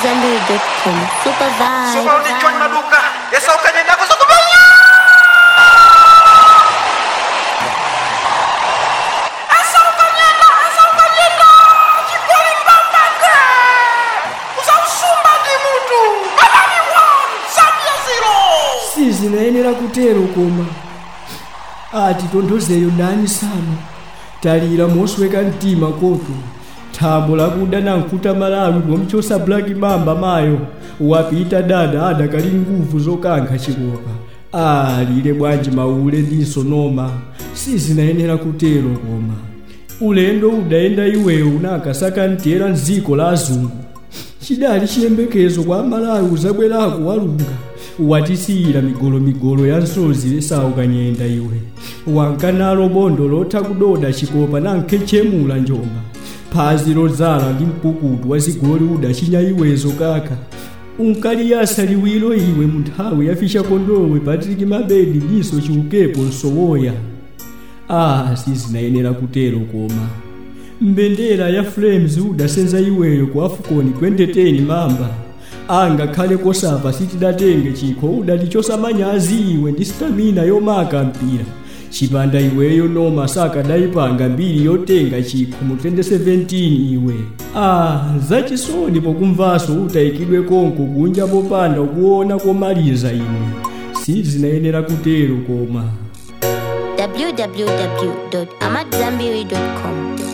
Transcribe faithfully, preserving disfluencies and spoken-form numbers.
Zambiri dot com. Super vibe. Super ni join maduka. Yesa ukanyenda kuzokubanya. Asa ukanyenda, asa ukanyenda. Chikoli mbambanga. Usaushumba ndi mutu. Baba ni one. Sabia zero. Sizi nayenera kutero koma. Ati tondozeyo ndani sana. Talira mosweka mtima koto. Thambo lakuda nankuta Malawi momchosa Black Mamba mayo wapita dada ada kali nguvu zokankha chikopa alile bwanji maule ndiso noma sizinayenera kutero koma ulendo udaenda iweyo unakasaka ntera nziko la azungu chidali chiyembekezo kwa Malawi uzabwerako walunga watisiyira migolo migolo ya nsozi lesaukanyenda iwe wankanalo bondo lotha kudoda chikopa nankechemula njomba phazi lozala ndi mpukutu wazigoli udachinya iwezo kaka unkali yasaliwiro iwe munthawi yafisha kondowe Patrick Mabedi ndiso chiukepo nsowoya ah sizinayenera kutero koma mbendera ya Flames udasenza iweyo ku AFCON twenty ten Mamba anga khale kosapa sitidatenge chikho udalichosa manyazi iwe ndi stamina yomaka mpira chipanda iweyo noma saka daipanga mbiri yotenga chikho mu twenty seventeen iwe ah zachisoni pokumvaso utaikidwe konko kunja popanda kuona komaliza ine sizinayenera kutero koma w w w dot amadzambiri dot com